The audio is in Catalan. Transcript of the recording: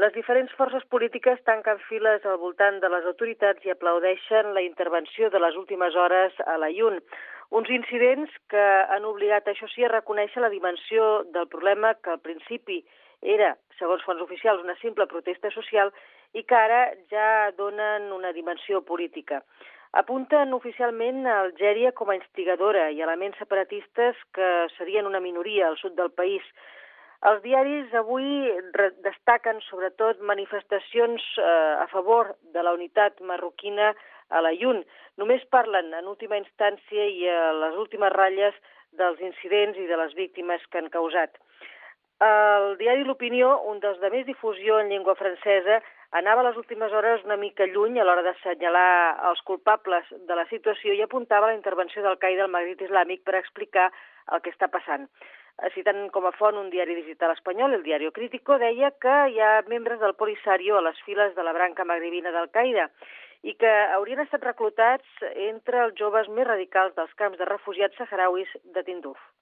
Les diferents forces polítiques tanquen files al voltant de les autoritats i aplaudeixen la intervenció de les últimes hores a la Llun. Uns incidents que han obligat, això sí, a reconèixer la dimensió del problema que al principi era, segons fonts oficials, una simple protesta social i que ara ja donen una dimensió política. Apunten oficialment a Algèria com a instigadora i elements separatistes que serien una minoria al sud del país. Els diaris avui destaquen sobretot manifestacions a favor de la unitat marroquina a la Llun. Només parlen en última instància i a les últimes ratlles dels incidents i de les víctimes que han causat. El diari L'Opinió, un dels de més difusió en llengua francesa, anava a les últimes hores una mica lluny a l'hora d'assenyalar els culpables de la situació i apuntava la intervenció d'Al-Qaeda al Magrib Islàmic per explicar el que està passant. Citant com a font un diari digital espanyol, el Diario Crítico, deia que hi ha membres del Polisario a les files de la branca magribina d'Al-Qaeda i que haurien estat reclutats entre els joves més radicals dels camps de refugiats saharauis de Tinduf.